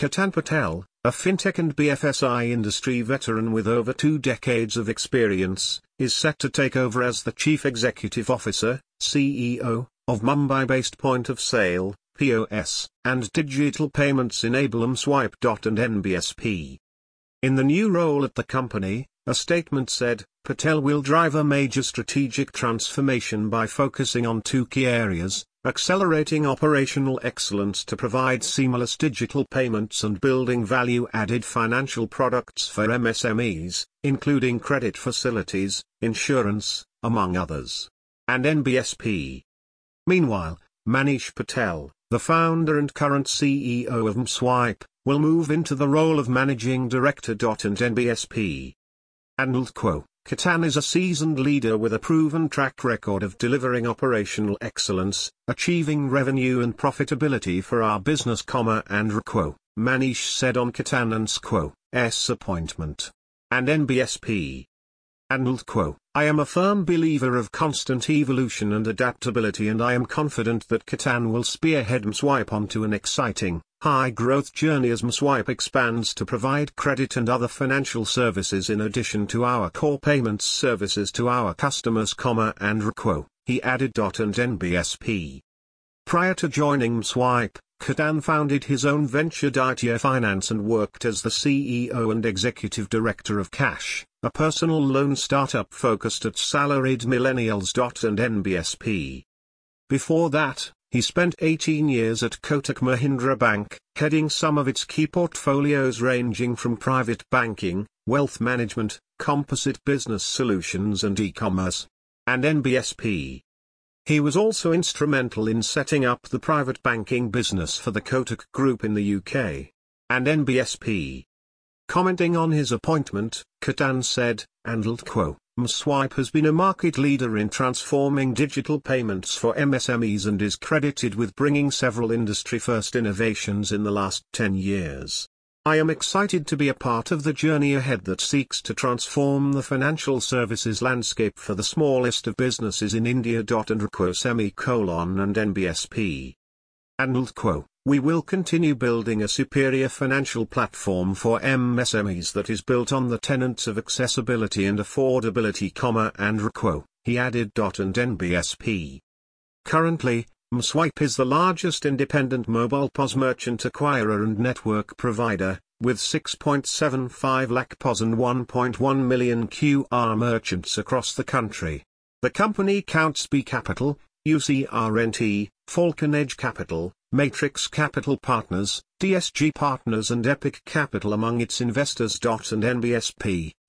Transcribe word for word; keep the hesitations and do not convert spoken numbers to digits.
Ketan Patel, a fintech and B F S I industry veteran with over two decades of experience, is set to take over as the Chief Executive Officer, C E O, of Mumbai-based point-of-sale, P O S, and digital payments enabler Mswipe. And N B S P. In the new role at the company, a statement said, Patel will drive a major strategic transformation by focusing on two key areas: accelerating operational excellence to provide seamless digital payments and building value-added financial products for M S M Es, including credit facilities, insurance, among others. And N B S P. Meanwhile, Manish Patel, the founder and current C E O of Mswipe, will move into the role of Managing Director. And N B S P. And quote, Ketan is a seasoned leader with a proven track record of delivering operational excellence, achieving revenue and profitability for our business, and quote, Manish said on Ketan and S's appointment. And N B S P. And quote, I am a firm believer of constant evolution and adaptability, and I am confident that Ketan will spearhead Mswipe onto an exciting, high-growth journey as Mswipe expands to provide credit and other financial services in addition to our core payments services to our customers, and quote, he added. And N B S P. Prior to joining Mswipe, Ketan founded his own venture Daitya Finance and worked as the C E O and Executive Director of Cash, a personal loan startup focused at salaried millennials. And N B S P. Before that, he spent eighteen years at Kotak Mahindra Bank, heading some of its key portfolios ranging from private banking, wealth management, composite business solutions and e-commerce. And N B S P. He was also instrumental in setting up the private banking business for the Kotak Group in the U K. And N B S P. Commenting on his appointment, Ketan said, and quote, Mswipe has been a market leader in transforming digital payments for M S M Es and is credited with bringing several industry-first innovations in the last ten years. I am excited to be a part of the journey ahead that seeks to transform the financial services landscape for the smallest of businesses in India. And quote, semicolon and N B S P. And quote, we will continue building a superior financial platform for M S M Es that is built on the tenets of accessibility and affordability, and quote, he added. And N B S P. Currently, Mswipe is the largest independent mobile P O S merchant acquirer and network provider, with six point seven five lakh P O S and one point one million Q R merchants across the country. The company counts B Capital, U C R N T, Falcon Edge Capital, Matrix Capital Partners, D S G Partners and Epic Capital among its investors. And N B S P.